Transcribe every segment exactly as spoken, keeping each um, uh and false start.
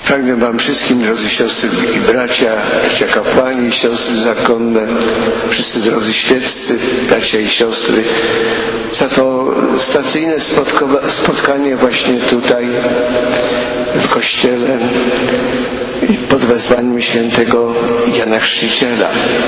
Pragnę Wam wszystkim, drodzy siostry i bracia, bracia kapłani, siostry zakonne, wszyscy drodzy świeccy, bracia i siostry, za to stacyjne spotkanie właśnie tutaj w Kościele pod wezwaniem świętego Jana Chrzciciela.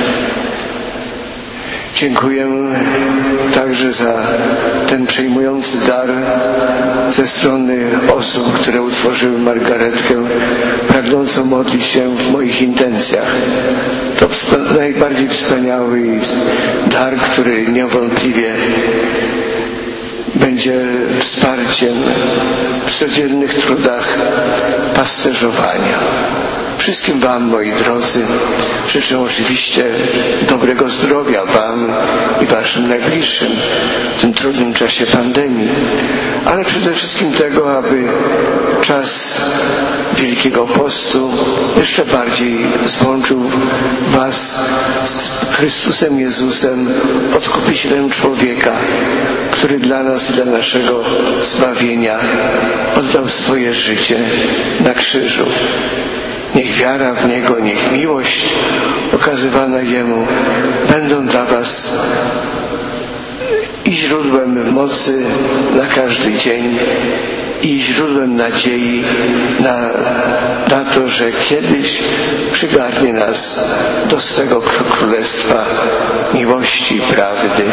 Dziękuję także za ten przejmujący dar ze strony osób, które utworzyły margaretkę, pragnącą modlić się w moich intencjach. To najbardziej wspaniały dar, który niewątpliwie będzie wsparciem w codziennych trudach pasterzowania. Wszystkim Wam, moi drodzy, życzę oczywiście dobrego zdrowia Wam i Waszym najbliższym w tym trudnym czasie pandemii, ale przede wszystkim tego, aby czas Wielkiego Postu jeszcze bardziej złączył Was z Chrystusem Jezusem, Odkupicielem człowieka, który dla nas i dla naszego zbawienia oddał swoje życie na krzyżu. Niech wiara w Niego, niech miłość okazywana Jemu będą dla Was i źródłem mocy na każdy dzień, i źródłem nadziei na, na to, że kiedyś przygarnie nas do swego królestwa miłości, prawdy,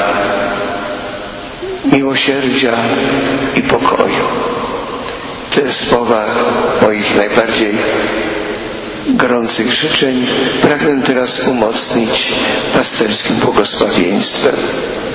miłosierdzia i pokoju. Te słowa moich najbardziej gorących życzeń pragnę teraz umocnić pasterskim błogosławieństwem.